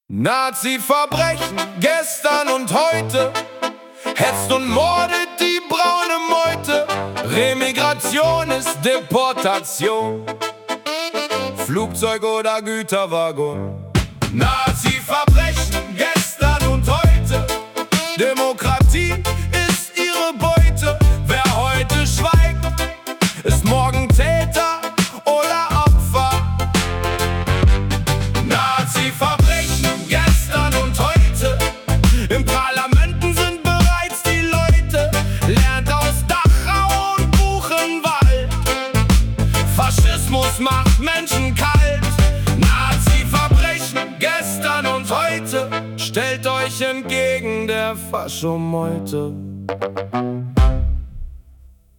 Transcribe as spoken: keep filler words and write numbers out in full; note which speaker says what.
Speaker 1: Nazi-Verbrechen gestern und heute, hetzt und mordet die braune Meute. Remigration ist Deportation, Flugzeug oder Güterwaggon. Nazi-Verbrechen gestern und heute, Demokratie ist ihre Beute. Wer heute schweigt, ist morgen Täter oder Opfer. Nazi-Verbrechen gestern und heute, im Parlamenten sind bereits die Leute. Lernt aus Dachau und Buchenwald, Faschismus macht Menschen kalt. Nazi-Verbrechen gestern und heute, stellt euch entgegen der Faschomeute.